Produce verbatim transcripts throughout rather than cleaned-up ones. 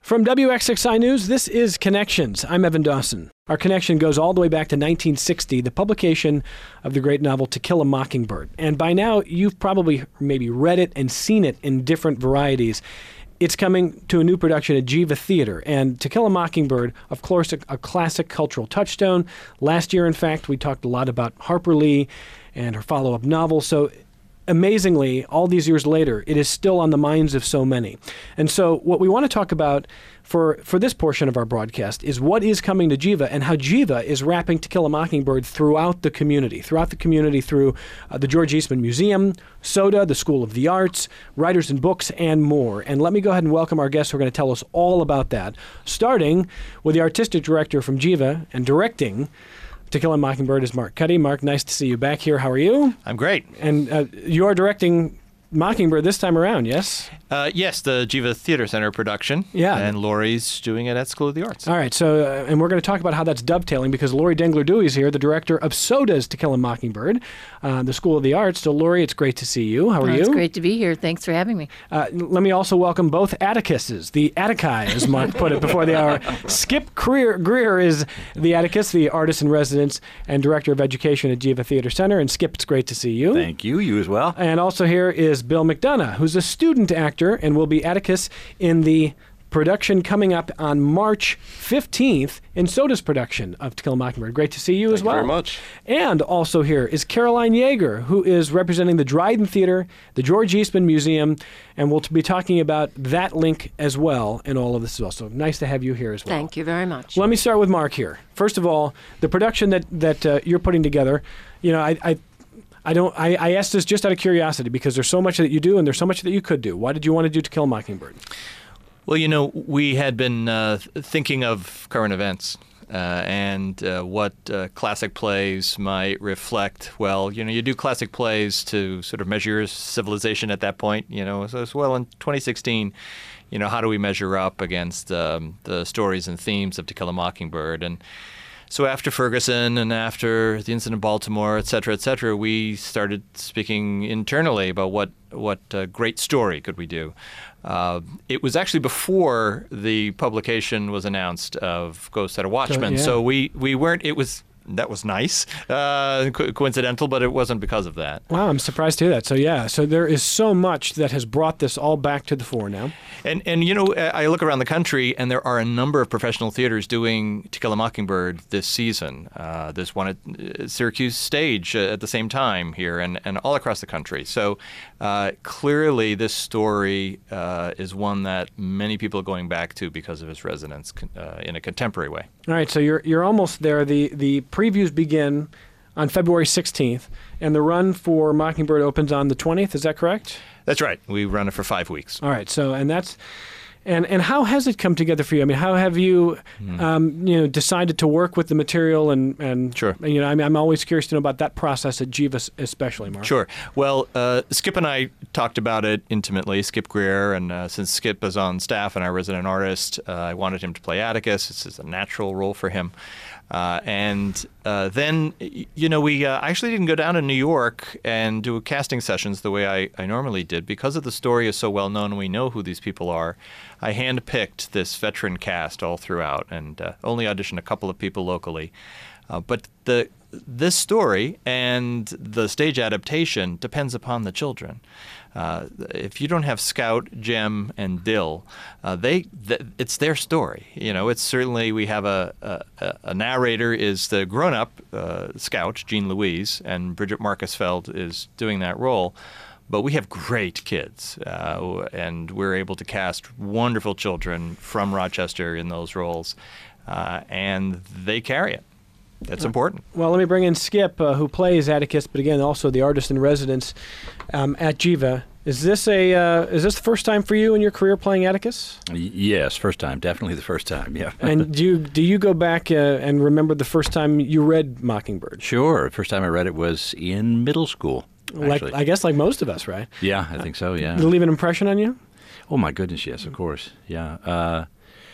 From W X X I News, this is Connections. I'm Evan Dawson. Our connection goes all the way back to nineteen sixty, the publication of the great novel To Kill a Mockingbird. And by now, you've probably maybe read it and seen it in different varieties. It's coming to a new production at Geva Theater. And To Kill a Mockingbird, of course, a, a classic cultural touchstone. Last year, in fact, we talked a lot about Harper Lee and her follow-up novel. So amazingly, all these years later, it is still on the minds of so many. And so what we want to talk about for, for this portion of our broadcast is what is coming to Geva and how Geva is wrapping To Kill a Mockingbird throughout the community, throughout the community through uh, the George Eastman Museum, SOTA, the School of the Arts, Writers and Books, and more. And let me go ahead and welcome our guests who are going to tell us all about that, starting with the artistic director from Geva and directing To Kill a Mockingbird is Mark Cuddy. Mark, nice to see you back here. How are you? I'm great. And uh, you are directing Mockingbird this time around, yes? Uh, yes, the Geva Theater Center production. Yeah. And Lori's doing it at School of the Arts. All right, so, uh, and we're going to talk about how that's dovetailing because Lori Dengler-Dewey is here, the director of SOTA's To Kill a Mockingbird, uh, the School of the Arts. So, Lori, it's great to see you. How are oh, you? It's great to be here. Thanks for having me. Uh, let me also welcome both Atticuses, the Attici, as Mark put it before the hour. Skip Greer, Greer is the Atticus, the artist in residence and director of education at Geva Theater Center. And Skip, it's great to see you. Thank you. You as well. And also here is Bill McDonough, who's a student actor and will be Atticus in the production coming up on March fifteenth in SOTA's production of To Kill a Mockingbird. Great to see you Thank as well. you very much. And also here is Caroline Yeager, who is representing the Dryden Theater, the George Eastman Museum, and we'll be talking about that link as well in all of this as well. So nice to have you here as well. Thank you very much. Let me start with Mark here. First of all, the production that, that uh, you're putting together, you know, I... I I don't. I, I asked this just out of curiosity because there's so much that you do and there's so much that you could do. Why did you want to do To Kill a Mockingbird? Well, you know, we had been uh, thinking of current events uh, and uh, what uh, classic plays might reflect. Well, you know, you do classic plays to sort of measure your civilization at that point. You know, so as well in twenty sixteen. You know, how do we measure up against um, the stories and themes of To Kill a Mockingbird? And so after Ferguson and after the incident in Baltimore, et cetera, et cetera, we started speaking internally about what what uh, great story could we do. Uh, it was actually before the publication was announced of Ghost at a Watchman, So, yeah. so we, we weren't. It was that was nice, uh, co- coincidental, but it wasn't because of that. Wow, I'm surprised to hear that. So yeah, so there is so much that has brought this all back to the fore now. And, and you know, I look around the country, and there are a number of professional theaters doing To Kill a Mockingbird this season. Uh, there's one at uh, Syracuse Stage uh, at the same time here, and, and all across the country. So uh, clearly this story uh, is one that many people are going back to because of its resonance uh, in a contemporary way. All right, so you're you're almost there. The the previews begin on February sixteenth, and the run for Mockingbird opens on the twentieth. Is that correct? That's right. We run it for five weeks. All right. So, and that's, and and how has it come together for you? I mean, how have you, Mm. um, you know, decided to work with the material and and Sure. You know, I mean, I'm always curious to know about that process at Geva, especially, Mark. Sure. Well, uh, Skip and I talked about it intimately, Skip Greer, and uh, since Skip is on staff and our resident artist, uh, I wanted him to play Atticus. This is a natural role for him. Uh, and uh, then, you know, we uh, actually didn't go down to New York and do casting sessions the way I, I normally did. Because of the story is so well known and we know who these people are, I handpicked this veteran cast all throughout and uh, only auditioned a couple of people locally. Uh, but the this story and the stage adaptation depends upon the children. Uh, if you don't have Scout, Jem, and Dill, uh, they th- it's their story. You know, it's certainly we have a a, a narrator is the grown-up uh, Scout, Jean Louise, and Bridget Marcusfeld is doing that role. But we have great kids, uh, and we're able to cast wonderful children from Rochester in those roles, uh, and they carry it. That's important. Well, let me bring in Skip, uh, who plays Atticus, but again, also the artist in residence um, at Geva. Is this a uh, is this the first time for you in your career playing Atticus? Y- Yes, first time. Definitely the first time, yeah. And do you do you go back uh, and remember the first time you read Mockingbird? Sure. First time I read it was in middle school, Like actually. I guess like most of us, right? Yeah, I think so, yeah. Did it leave an impression on you? Oh, my goodness, yes, of course, yeah. Uh,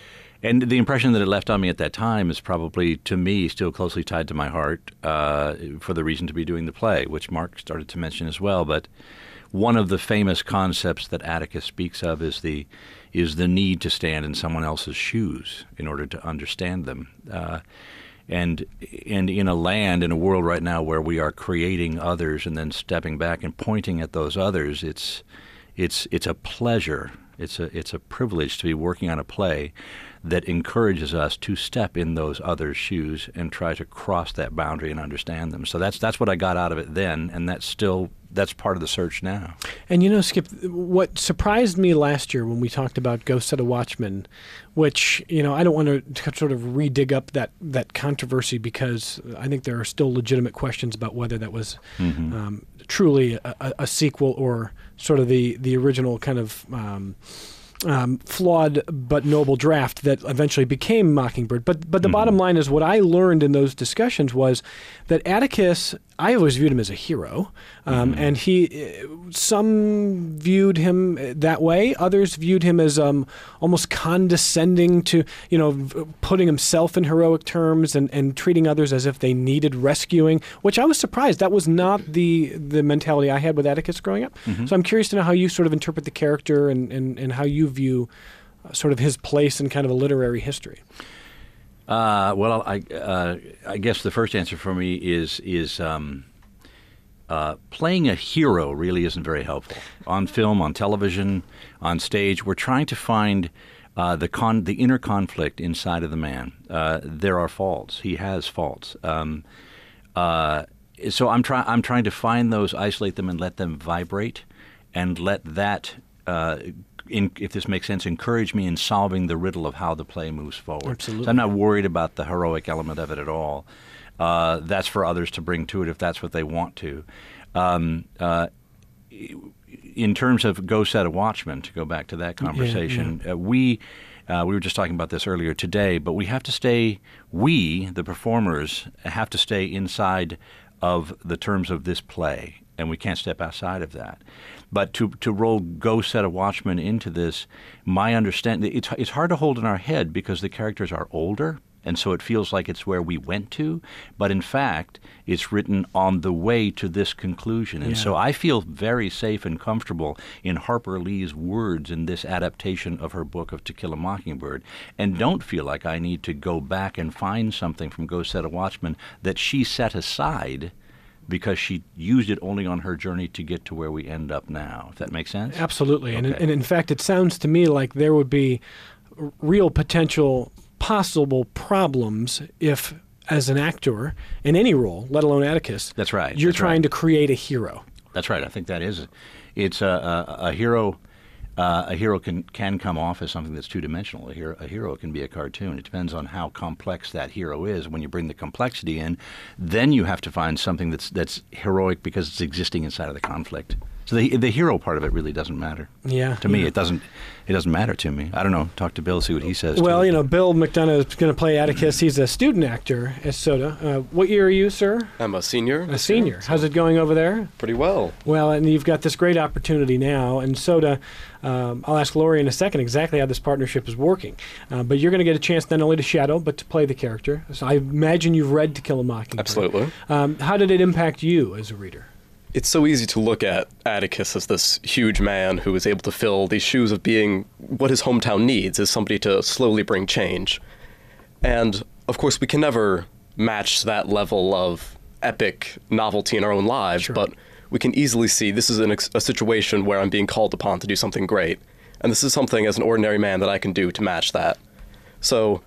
and the impression that it left on me at that time is probably, to me, still closely tied to my heart uh, for the reason to be doing the play, which Mark started to mention as well. But one of the famous concepts that Atticus speaks of is the is the need to stand in someone else's shoes in order to understand them. Uh, and and in a land, in a world right now where we are creating others and then stepping back and pointing at those others, it's it's it's a pleasure. It's a it's a privilege to be working on a play that encourages us to step in those others' shoes and try to cross that boundary and understand them. So that's that's what I got out of it then, and that's still that's part of the search now. And you know, Skip, what surprised me last year when we talked about Go Set a Watchman, which, you know, I don't want to sort of re-dig up that, that controversy because I think there are still legitimate questions about whether that was mm-hmm. um, truly a, a sequel or sort of the, the original kind of um, um, flawed but noble draft that eventually became Mockingbird. But but the mm-hmm. bottom line is what I learned in those discussions was that Atticus, I always viewed him as a hero, um, mm-hmm. and he, some viewed him that way. Others viewed him as um, almost condescending to, you know, putting himself in heroic terms and, and treating others as if they needed rescuing, which I was surprised. That was not the the mentality I had with Atticus growing up. Mm-hmm. So I'm curious to know how you sort of interpret the character and, and, and how you view uh, sort of his place in kind of a literary history. Uh, well, I uh, I guess the first answer for me is is um, uh, playing a hero really isn't very helpful on film, on television, on stage. We're trying to find uh, the con the inner conflict inside of the man. Uh, there are faults. He has faults. Um, uh, so I'm trying I'm trying to find those, isolate them, and let them vibrate, and let that. Uh, In, if this makes sense, encourage me in solving the riddle of how the play moves forward. Absolutely. So I'm not worried about the heroic element of it at all. Uh, that's for others to bring to it if that's what they want to. Um, uh, in terms of Go Set a Watchman, to go back to that conversation, yeah, yeah. Uh, we uh, we were just talking about this earlier today, but we have to stay, we, the performers, have to stay inside of the terms of this play, and we can't step outside of that. But to to roll Go Set a Watchman into this, my understanding, it's it's hard to hold in our head because the characters are older, and so it feels like it's where we went to. But in fact, it's written on the way to this conclusion. And yeah. so I feel very safe and comfortable in Harper Lee's words in this adaptation of her book of To Kill a Mockingbird, and don't feel like I need to go back and find something from Go Set a Watchman that she set aside because she used it only on her journey to get to where we end up now. If that makes sense? Absolutely. Okay. And, and in fact, it sounds to me like there would be real potential possible problems if, as an actor, in any role, let alone Atticus, that's right. you're that's trying right. to create a hero. That's right. I think that is. It's a, a, a hero... Uh, a hero can, can come off as something that's two-dimensional. A hero, a hero can be a cartoon. It depends on how complex that hero is. When you bring the complexity in, then you have to find something that's that's heroic because it's existing inside of the conflict. So the the hero part of it really doesn't matter. Yeah. To me, yeah. it doesn't it doesn't matter to me. I don't know. Talk to Bill, see what he says. Well, too. you know, Bill McDonough is going to play Atticus. He's a student actor at SOTA. Uh, what year are you, sir? I'm a senior. A senior. So How's it going over there? pretty well. Well, and you've got this great opportunity now. And SOTA, um, I'll ask Lori in a second exactly how this partnership is working. Uh, but you're going to get a chance not only to shadow, but to play the character. So I imagine you've read To Kill a Mockingbird. Absolutely. Um, how did it impact you as a reader? It's so easy to look at Atticus as this huge man who is able to fill these shoes of being what his hometown needs, is somebody to slowly bring change. And, of course, we can never match that level of epic novelty in our own lives, Sure. but we can easily see this is an ex- a situation where I'm being called upon to do something great. And this is something as an ordinary man that I can do to match that. So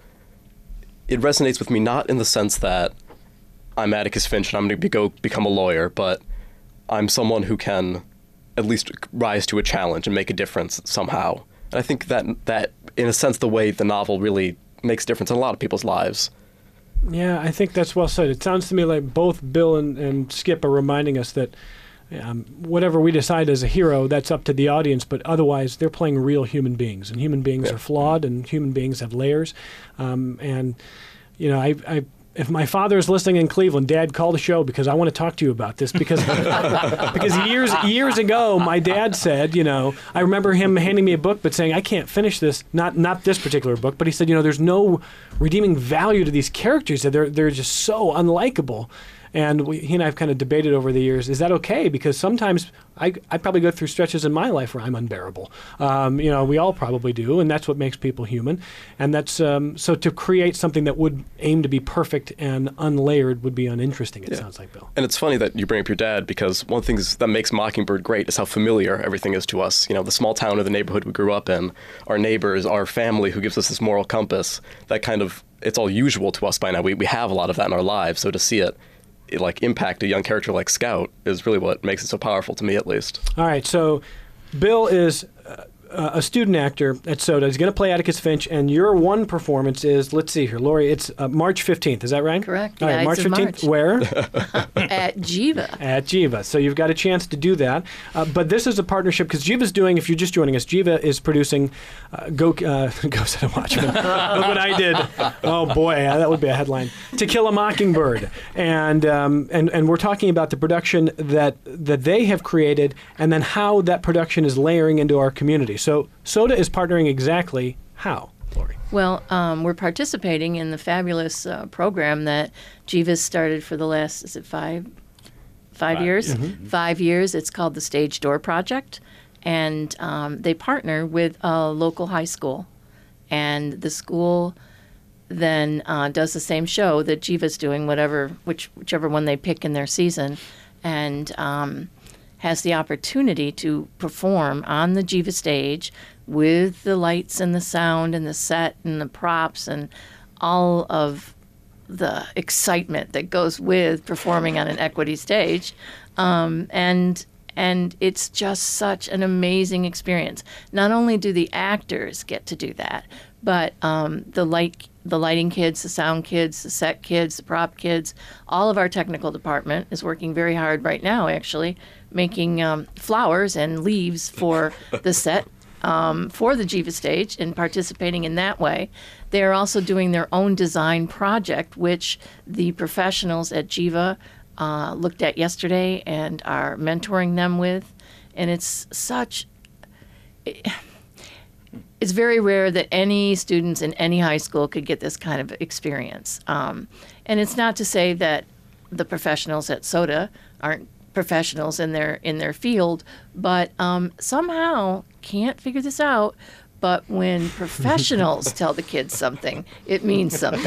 it resonates with me not in the sense that I'm Atticus Finch and I'm going to be go become a lawyer, but I'm someone who can at least rise to a challenge and make a difference somehow. And I think that, that in a sense, the way the novel really makes a difference in a lot of people's lives. Yeah, I think that's well said. It sounds to me like both Bill and, and Skip are reminding us that um, whatever we decide as a hero, that's up to the audience, but otherwise they're playing real human beings, and human beings yeah. are flawed, and human beings have layers. Um, and, you know, I... I If my father is listening in Cleveland, Dad, call the show because I want to talk to you about this. Because because years years ago, my dad said, you know, I remember him handing me a book but saying, I can't finish this, not not this particular book, but he said, you know, there's no redeeming value to these characters. They're, they're just so unlikable. And we, he and I have kind of debated over the years, is that okay? Because sometimes I, I probably go through stretches in my life where I'm unbearable. Um, you know, we all probably do, and that's what makes people human. And that's um, so to create something that would aim to be perfect and unlayered would be uninteresting, it Yeah. sounds like, Bill. And it's funny that you bring up your dad, because one of the things that makes Mockingbird great is how familiar everything is to us. You know, the small town or the neighborhood we grew up in, our neighbors, our family who gives us this moral compass, that kind of, it's all usual to us by now. We, we have a lot of that in our lives, so to see it, it like impact a young character like Scout is really what makes it so powerful to me, at least. All right, so Bill is uh, a student actor at SOTA. He's going to play Atticus Finch, and your one performance is, let's see here, Lori, it's uh, March fifteenth, is that right? Correct. All Yeah, right, Ides March of fifteenth, March. where? At Jiva. At Jiva. So you've got a chance to do that. Uh, but this is a partnership, because Jiva's doing, if you're just joining us, Jiva is producing uh, Go, uh, Go Set a Watchman. Look what I did. Oh, boy, that would be a headline. To Kill a Mockingbird. And, um, and, and we're talking about the production that, that they have created, and then how that production is layering into our community. So SOTA is partnering exactly how, Lori? Well, um, we're participating in the fabulous uh, program that Jiva's started for the last, is it five, five, years? Five years. It's called the Stage Door Project. And um, they partner with a local high school. And the school then uh, does the same show that Jiva's doing, whatever, which, whichever one they pick in their season. And um, has the opportunity to perform on the Jiva stage with the lights and the sound and the set and the props and all of the excitement that goes with performing on an equity stage. Um, and and it's just such an amazing experience. Not only do the actors get to do that, but um, the light the lighting kids, the sound kids, the set kids, the prop kids, all of our technical department is working very hard right now, actually, making um, flowers and leaves for the set um, for the Jiva stage and participating in that way. They are also doing their own design project, which the professionals at Jiva uh, looked at yesterday and are mentoring them with. And it's such... It's very rare that any students in any high school could get this kind of experience. Um, and it's not to say that the professionals at SOTA aren't professionals in their in their field, but um, somehow can't figure this out. But when professionals tell the kids something, it means something.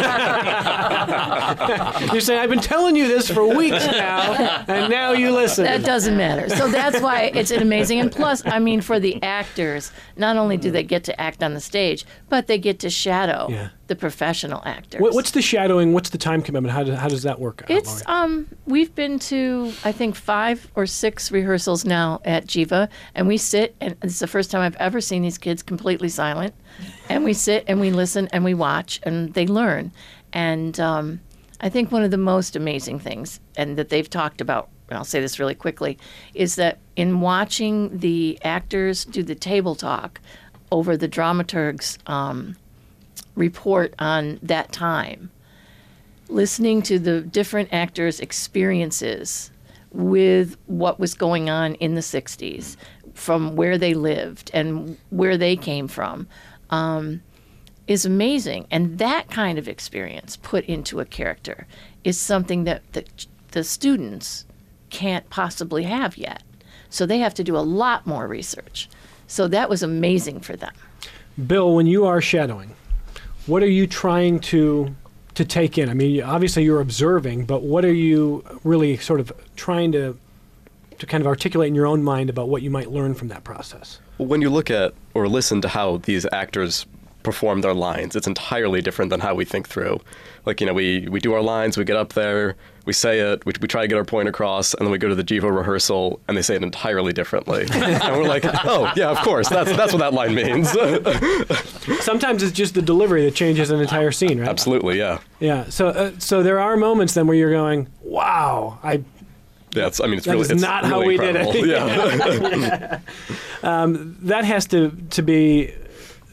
You're saying, I've been telling you this for weeks now, and now you listen. That doesn't matter. So that's why it's an amazing. And plus, I mean, for the actors, not only do they get to act on the stage, but they get to shadow Yeah. the professional actors. What, what's the shadowing? What's the time commitment? How, do, how does that work out, It's Lori? um we've been to I think five or six rehearsals now at Jiva, and we sit, and it's the first time I've ever seen these kids completely silent, and we sit and we listen and we watch and they learn. And um, I think one of the most amazing things, and that they've talked about, and I'll say this really quickly, is that in watching the actors do the table talk over the dramaturg's um, report on that time, listening to the different actors' experiences with what was going on in the sixties, from where they lived and where they came from, um, is amazing. And that kind of experience put into a character is something that the, the students can't possibly have yet. So they have to do a lot more research. So that was amazing for them. Bill, when you are shadowing, what are you trying to to take in? I mean, obviously you're observing, but what are you really sort of trying to to kind of articulate in your own mind about what you might learn from that process? When you look at or listen to how these actors perform their lines, it's entirely different than how we think through. Like, you know, we, we do our lines, we get up there, we say it, we, we try to get our point across, and then we go to the Jiva rehearsal, and they say it entirely differently. And we're like, oh, yeah, of course, that's that's what that line means. Sometimes it's just the delivery that changes an entire scene, right? Absolutely, yeah. Yeah. So uh, so there are moments then where you're going, wow, I Yeah, it's, I mean, it's That really is it's not really how we did it. incredible. Yeah. that has to to be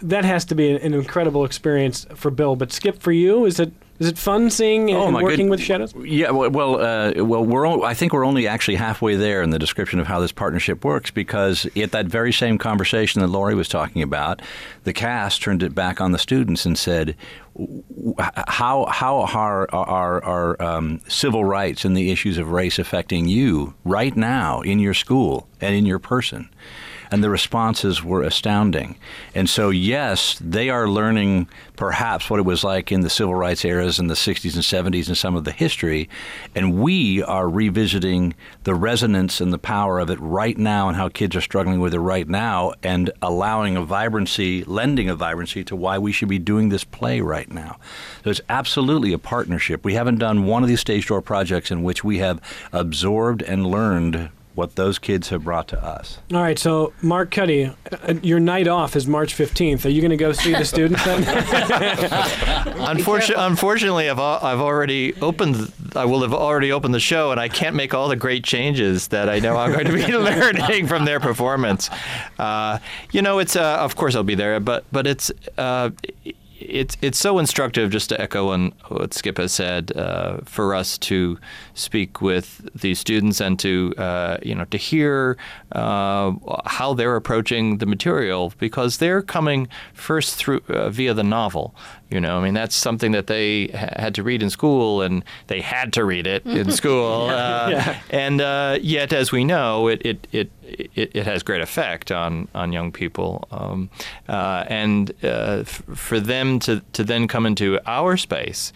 that has to be an, an incredible experience for Bill. But Skip, for you, is it is it fun seeing and, Oh, and my working good- with Shadows? Yeah, well, well, uh, well we're o- I think we're only actually halfway there in the description of how this partnership works, because at that very same conversation that Laurie was talking about, the cast turned it back on the students and said, w- "How how are are, are um, civil rights and the issues of race affecting you right now in your school and in your person?" And the responses were astounding. And so, yes, they are learning perhaps what it was like in the civil rights eras in the sixties and seventies and some of the history. And we are revisiting the resonance and the power of it right now and how kids are struggling with it right now, and allowing a vibrancy, lending a vibrancy to why we should be doing this play right now. So it's absolutely a partnership. We haven't done one of these stage door projects in which we have absorbed and learned what those kids have brought to us. All right, so Mark Cuddy, uh, your night off is March fifteenth. Are you going to go see the students then? Unfortunately, unfortunately, I've al- I've already opened. I will have already opened the show, and I can't make all the great changes that I know I'm going to be learning from their performance. Uh, you know, it's uh, of course I'll be there, but but it's. Uh, It's it's so instructive, just to echo on what Skip has said, uh, for us to speak with these students and to uh, you know to hear uh, how they're approaching the material, because they're coming first through uh, via the novel. You know, I mean, that's something that they ha- had to read in school, and they had to read it in school. Uh, Yeah. And uh, yet, as we know, it it, it it it has great effect on on young people. Um, uh, and uh, f- for them to to then come into our space,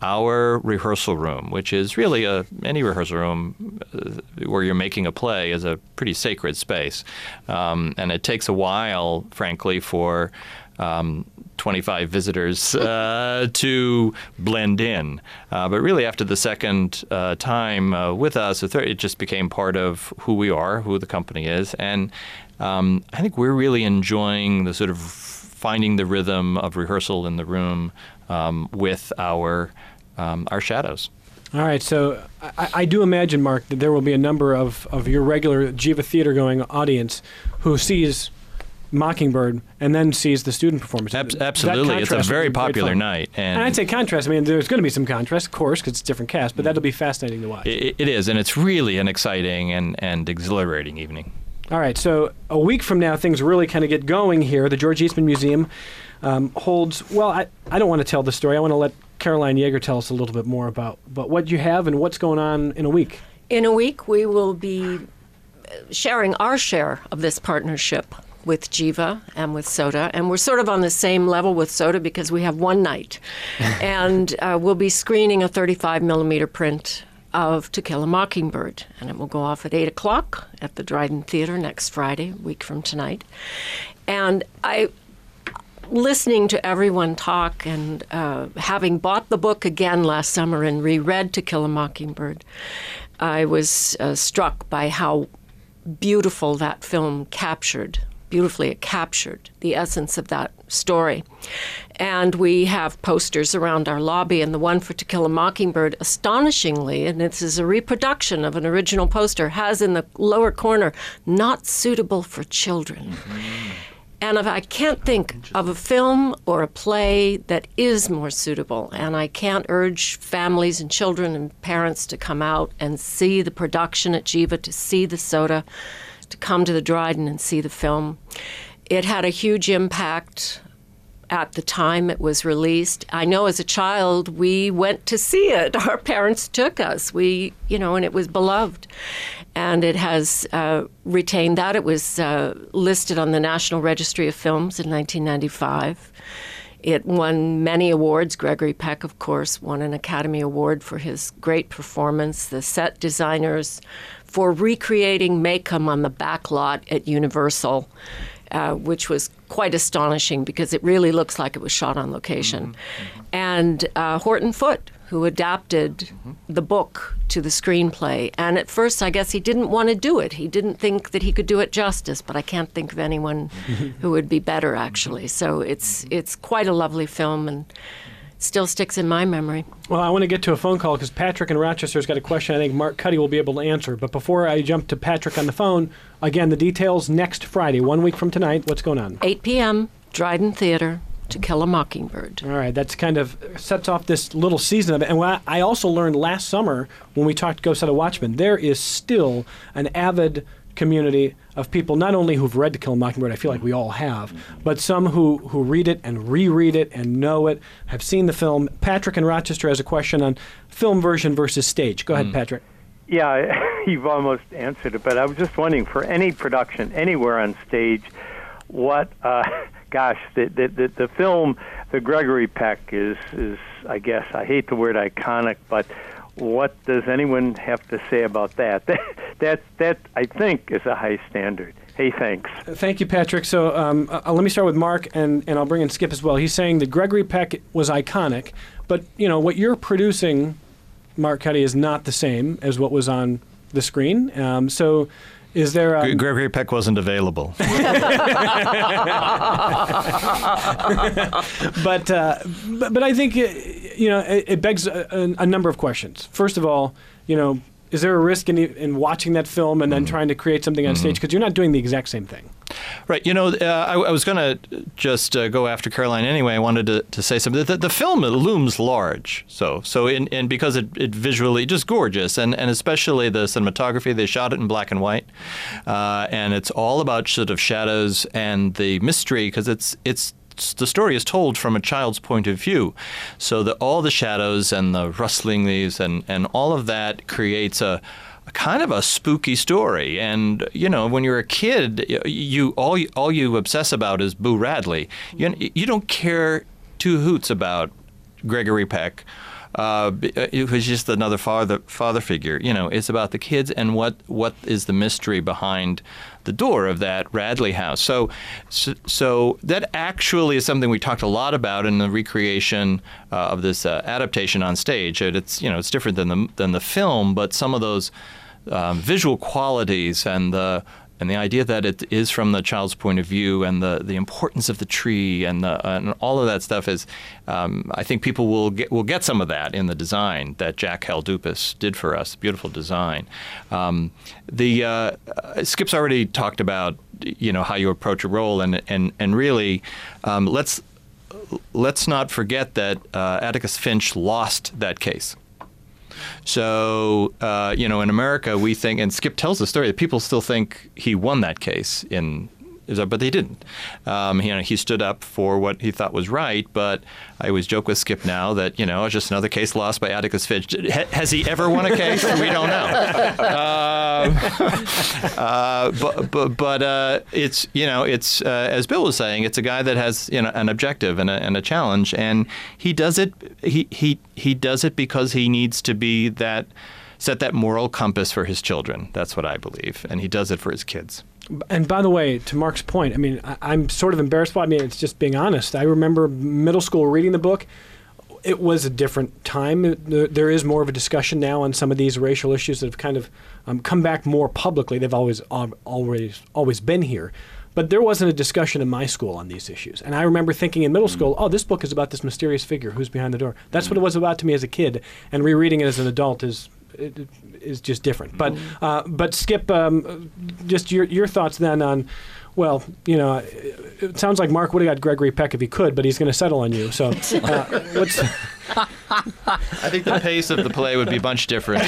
our rehearsal room, which is really a any rehearsal room uh, where you're making a play, is a pretty sacred space, um, and it takes a while, frankly, for um, twenty-five visitors uh, to blend in. Uh, but really, after the second uh, time uh, with us, the third, it just became part of who we are, who the company is, and um, I think we're really enjoying the sort of finding the rhythm of rehearsal in the room um, with our um, our shadows. All right, so I, I do imagine, Mark, that there will be a number of, of your regular Jiva Theater going audience who sees Mockingbird and then sees the student performance. Ab- That absolutely, it's a contrast will very be great popular fun. night, and, And I'd say contrast. I mean, there's going to be some contrast, of course, because it's a different cast, but that'll be fascinating to watch. it, it is, and it's really an exciting and, and exhilarating evening. All right, so a week from now, things really kind of get going here. The George Eastman Museum um, holds, well, I, I don't want to tell the story. I want to let Caroline Yeager tell us a little bit more about, about what you have and what's going on in a week. In a week, we will be sharing our share of this partnership with Jiva and with SOTA, and we're sort of on the same level with SOTA because we have one night. And uh, we'll be screening a thirty-five millimeter print of To Kill a Mockingbird, and it will go off at eight o'clock at the Dryden Theater next Friday, a week from tonight. And I, listening to everyone talk and uh, having bought the book again last summer and reread To Kill a Mockingbird, I was uh, struck by how beautiful that film captured, beautifully it captured the essence of that story. And we have posters around our lobby, and the one for To Kill a Mockingbird, astonishingly, and this is a reproduction of an original poster, has in the lower corner, not suitable for children. Mm-hmm. And if I can't think of a film or a play that is more suitable, and I can't urge families and children and parents to come out and see the production at Jiva, to see the SOTA, to come to the Dryden and see the film. It had a huge impact at the time it was released. I know as a child we went to see it. Our parents took us. We, you know, and it was beloved. And it has uh, retained that. It was uh, listed on the National Registry of Films in nineteen ninety-five. It won many awards. Gregory Peck, of course, won an Academy Award for his great performance. The set designers for recreating Maycomb on the back lot at Universal, uh, which was quite astonishing because it really looks like it was shot on location. Mm-hmm. And uh, Horton Foote, who adapted mm-hmm. the book to the screenplay. And at first, I guess he didn't want to do it. He didn't think that he could do it justice, but I can't think of anyone who would be better, actually. So it's it's quite a lovely film and still sticks in my memory. Well, I want to get to a phone call because Patrick in Rochester's got a question I think Mark Cuddy will be able to answer. But before I jump to Patrick on the phone, again, the details next Friday, one week from tonight. What's going on? eight p.m. Dryden Theater, To Kill a Mockingbird. All right, that's kind of sets off this little season of it. And what I also learned last summer when we talked Go Set a Watchman, there is still an avid community of people, not only who've read To Kill a Mockingbird, I feel like we all have, but some who, who read it and reread it and know it, have seen the film. Patrick in Rochester has a question on film version versus stage. Go ahead, mm. Patrick. Yeah, you've almost answered it, but I was just wondering, for any production anywhere on stage, what, uh, gosh, the, the, the, the film, the Gregory Peck is, is, I guess, I hate the word iconic, but what does anyone have to say about that? That, that, that I think, is a high standard. Hey, thanks. Thank you, Patrick. So um, uh, let me start with Mark, and, and I'll bring in Skip as well. He's saying that Gregory Peck was iconic, but, you know, what you're producing, Mark Cuddy, is not the same as what was on the screen. Um, so is there... Um, Gregory Peck wasn't available. but uh, but, but I think, uh, you know, it, it begs a, a number of questions. First of all, you know, is there a risk in, in watching that film and then mm-hmm. trying to create something on mm-hmm. stage? Because you're not doing the exact same thing. Right. You know, uh, I, I was going to just uh, go after Caroline anyway. I wanted to, to say something. The, the film looms large. So, so in, and because it, it visually just gorgeous, and, and especially the cinematography, they shot it in black and white, uh, and it's all about sort of shadows and the mystery, because it's it's. The story is told from a child's point of view, so that all the shadows and the rustling leaves and, and all of that creates a, a kind of a spooky story. And you know, when you're a kid, you all you, all you obsess about is Boo Radley. You you don't care two hoots about Gregory Peck, uh, who's just another father father figure. You know, it's about the kids and what what is the mystery behind the door of that Radley house. So, so, so that actually is something we talked a lot about in the recreation uh, of this uh, adaptation on stage. It, it's you know it's different than the than the film, but some of those um, visual qualities and the and the idea that it is from the child's point of view, and the, the importance of the tree, and the, and all of that stuff is, um, I think people will get will get some of that in the design that Jack Haldupas did for us. Beautiful design. Um, the uh, Skip's already talked about, you know, how you approach a role, and and and really, um, let's let's not forget that uh, Atticus Finch lost that case. So, uh, you know, in America, we think, and Skip tells the story, that people still think he won that case, in, but they didn't. Um, you know, he stood up for what he thought was right, but I always joke with Skip now that, you know, it's just another case lost by Atticus Finch. Has he ever won a case? We don't know. Uh, uh, but but, but uh, it's, you know, it's, uh, as Bill was saying, it's a guy that has, you know, an objective and a, and a challenge, and he does it, he, he, he does it because he needs to be that, set that moral compass for his children. That's what I believe, and he does it for his kids. And by the way, to Mark's point, I mean, I, I'm sort of embarrassed by it. I mean, it's just being honest. I remember middle school reading the book. It was a different time. There is more of a discussion now on some of these racial issues that have kind of um, come back more publicly. They've always always always been here. But there wasn't a discussion in my school on these issues. And I remember thinking in middle school, oh, this book is about this mysterious figure who's behind the door. That's what it was about to me as a kid. And rereading it as an adult is it is just different. But uh, but Skip, um, just your your thoughts then on, well, you know, it sounds like Mark would have got Gregory Peck if he could, but he's going to settle on you. So uh, what's... I think the pace of the play would be a bunch different.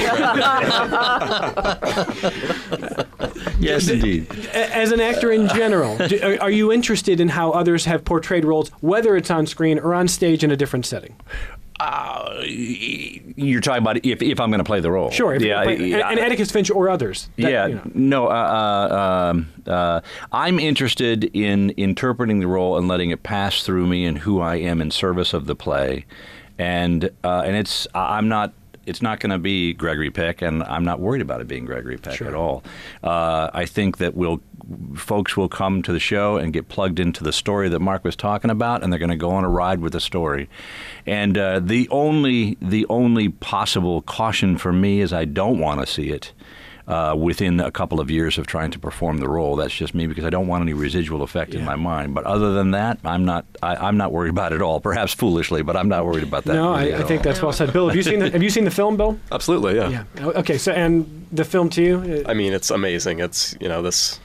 Yes, indeed. As an actor in general, do, are you interested in how others have portrayed roles, whether it's on screen or on stage in a different setting? Uh, you're talking about if, if I'm going to play the role. Sure. If yeah. Play, and, and Atticus Finch or others. That, yeah. You know. No. Uh, uh, uh, I'm interested in interpreting the role and letting it pass through me and who I am in service of the play, and uh, and it's I'm not. It's not going to be Gregory Peck, and I'm not worried about it being Gregory Peck sure. at all. Uh, I think that we'll, folks will come to the show and get plugged into the story that Mark was talking about, and they're going to go on a ride with the story. And uh, the only the only possible caution for me is I don't want to see it uh, within a couple of years of trying to perform the role. That's just me, because I don't want any residual effect yeah. in my mind. But other than that, I'm not I, I'm not worried about it at all. Perhaps foolishly, but I'm not worried about that. No, I, I think that's well said. Bill, have you seen the, have you seen the film, Bill? Absolutely, yeah. Yeah. Okay. So, and the film to you? I mean, it's amazing. It's, you know, this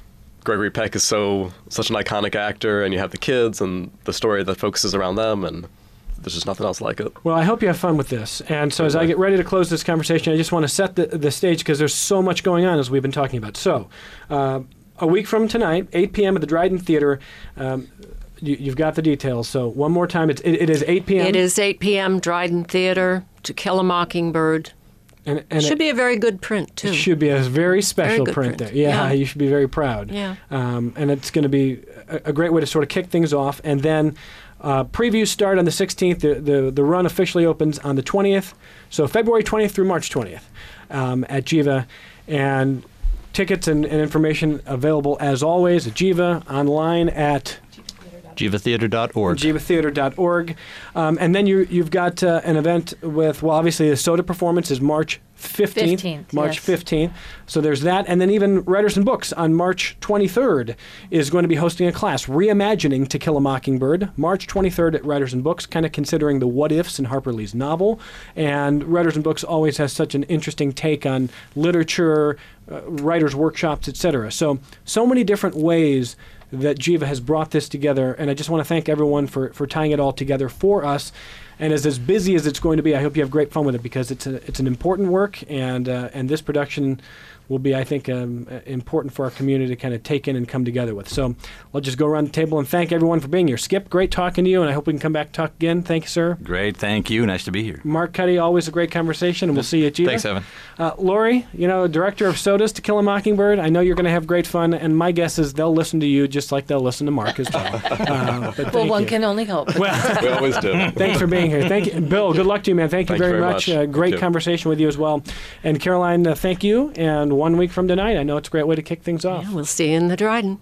Gregory Peck is so such an iconic actor, and you have the kids and the story that focuses around them, and there's just nothing else like it. Well, I hope you have fun with this. And so as I get ready to close this conversation, I just want to set the, the stage because there's so much going on as we've been talking about. So uh, a week from tonight, eight p.m. at the Dryden Theater, um, you, you've got the details. So one more time, it's, it, it is eight p.m. It is eight p.m. Dryden Theater, To Kill a Mockingbird. And, and should it, be a very good print, too. It should be a very special good print, print. there. Yeah, Yeah. you should be very proud. Yeah. Um, and it's going to be a, a great way to sort of kick things off. And then uh, previews start on the sixteenth. The, the, the run officially opens on the twentieth. So February twentieth through March twentieth um, at Jiva. And tickets and, and information available, as always, at Jiva, online at jiva theater dot org. jiva theater dot org. Um, and then you, you've got uh, an event with, well, obviously the Soda performance is March fifteenth. fifteenth, March yes. fifteenth. So there's that. And then even Writers and Books on March twenty-third is going to be hosting a class, Reimagining To Kill a Mockingbird, March twenty-third at Writers and Books, kind of considering the what-ifs in Harper Lee's novel. And Writers and Books always has such an interesting take on literature, uh, writers' workshops, et cetera. So, so many different ways that Jiva has brought this together, and I just want to thank everyone for, for tying it all together for us. And as as busy as it's going to be, I hope you have great fun with it because it's a, it's an important work, and uh, and this production will be, I think, um, uh, important for our community to kind of take in and come together with. So I'll just go around the table and thank everyone for being here. Skip, great talking to you, and I hope we can come back and talk again. Thank you, sir. Great, thank you. Nice to be here. Mark Cuddy, always a great conversation, and we'll see you at Jiva. Thanks, Evan. Uh, Lori, you know, director of Sodas To Kill a Mockingbird, I know you're going to have great fun, and my guess is they'll listen to you just like they'll listen to Mark as well. Uh, but Well, thank one you. can only hope. We always do. Thanks for being here. Thank you. Bill, good luck to you, man. Thank you Thank you very, very much. much. Uh, great Thank you. conversation with you as well. And Caroline, uh, thank you. And one week from tonight, I know it's a great way to kick things off. Yeah, we'll see you in the Dryden.